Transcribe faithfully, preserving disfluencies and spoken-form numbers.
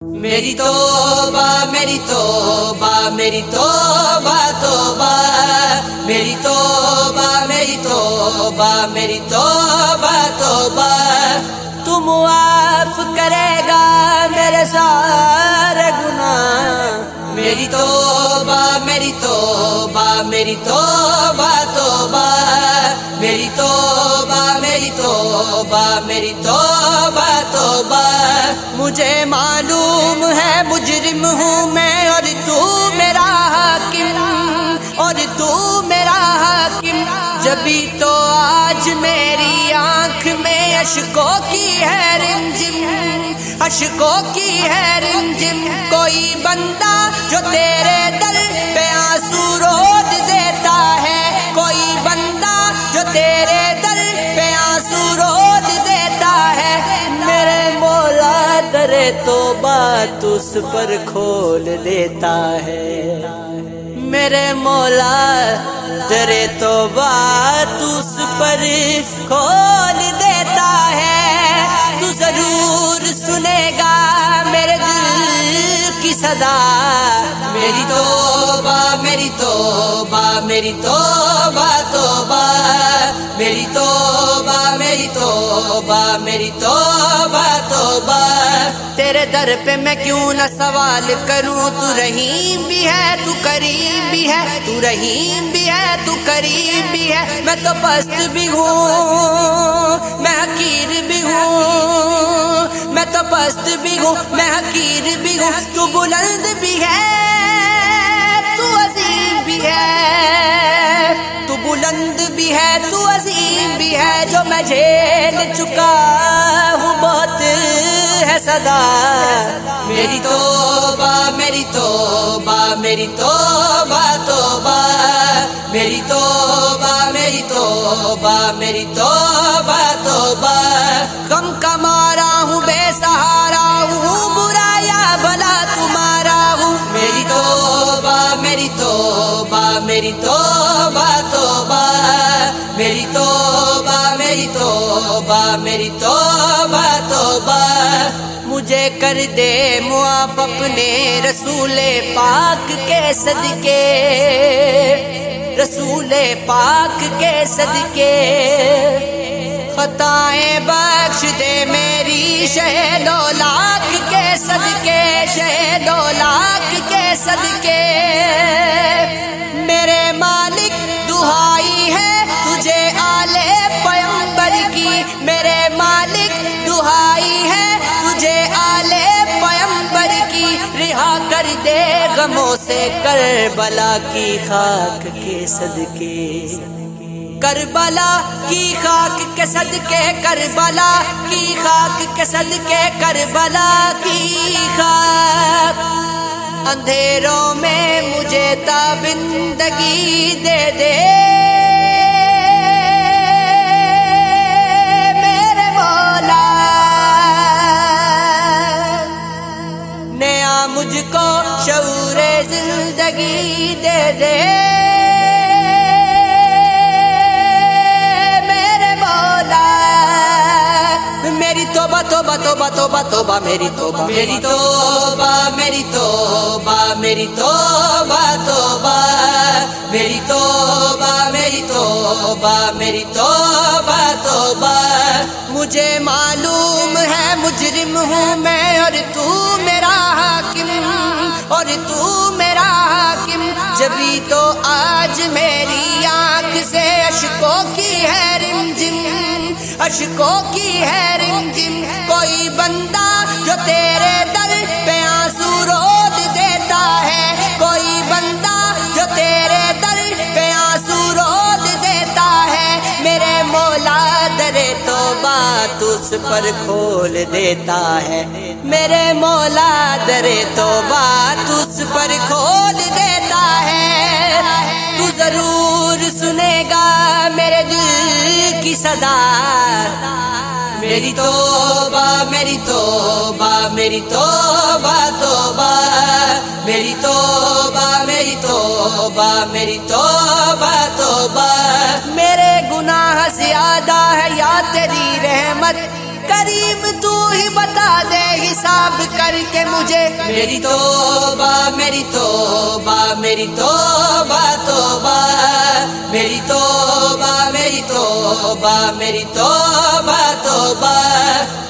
میری توبہ میری توبہ میری توبہ توبہ میری توبہ میری توبہ میری توبہ توبہ تو معاف کرے گا میرے سارے گناہ میری توبہ میری توبہ میری توبہ توبہ میری توبہ میری توبہ میری توبہ توبہ مجھے معلوم ہے مجرم ہوں میں اور تو میرا حاکم اور تو میرا حاکم جبھی تو آج میری آنکھ میں اشکوں کی ہے رمجم اشکوں کی ہے رمجم کوئی بندہ جو تیرے در پہ آنسو روز دیتا ہے کوئی بندہ جو تیرے در پہ آنسو روز دیتا ہے میرے مولا درے توبہ تو اس پر کھول دیتا ہے میرے مولا درے توبہ تو اس پر کھول دیتا ہے تو ضرور سنے گا میرے دل کی صدا میری توبہ میری توبہ میری توبہ توبہ میری توبہ میری توبہ میری توبہ توبہ تیرے در پہ میں کیوں نہ سوال کروں تو رحیم بھی ہے تو کریم بھی ہے تو رحیم بھی ہے تو کریم بھی ہے میں تو پست بھی ہوں میں حقیر بھی ہوں میں تو پست بھی ہوں میں حقیر بھی ہوں تو بلند بھی ہے تو عظیم بھی ہے تو بلند بھی ہے تو عظیم بھی ہے جو میں جھیل چکا ہوں بہت ہے صدا میری توبہ میری توبہ میری توبہ توبہ میری توبہ میری توبہ میری توبہ توبہ غم کا مارا ہوں بے سہارا ہوں برا یا بھلا تمہارا ہوں میری توبہ میری توبہ میری توبہ توبہ میری توبہ میری توبہ میری توبہ توبہ مجھے کر دے معاف اپنے رسول پاک کے صدقے رسول پاک کے صدقے خطائیں بخش دے میری شہ دو لاکھ کے صدقے شہ دو لاکھ کے صدقے میرے مالک دہائی ہے تجھے آل پیغمبر کی میرے مالک دہائی ہے تجھے آل پیغمبر کی رہا کر دے غموں سے کربلا کی خاک کے صدقے کربلا کی خاک کے صدقے کربلا کی خاک کے صدقے کربلا کی خاک اندھیروں میں مجھے تابندگی دے دے میرے مولا نیا مجھ کو شعور زندگی دے دے توبہ توبہ توبہ توبہ توبہ میری توبہ میری توبہ میری توبہ میری توبہ توبہ میری توبہ میری توبہ میری توبہ توبہ مجھے معلوم ہے مجرم ہوں میں اور تو میرا حاکم اور تو میرا حاکم جبھی تو آج میری آنکھ سے اشکوں کی ہے رمجم اشکوں کی ہے رمجم کوئی بندہ جو تیرے در پہ آنسو روز دیتا ہے کوئی بندہ جو تیرے در پہ آنسو روز دیتا ہے میرے مولا درے توبہ تو اس پر کھول دیتا ہے میرے مولا درے توبہ تو اس پر کھول دیتا ہے تو ضرور سنے گا میرے دل کی صدا میری توبہ میری توبہ میری توبہ توبہ میری توبہ میری توبہ میری توبہ توبہ میرے گناہ زیادہ ہے یا تیری رحمت کریم تو ہی بتا دے حساب کر کے مجھے. میری توبہ میری توبہ میری توبہ توبہ میری توبہ میری توبہ میری توبہ توبہ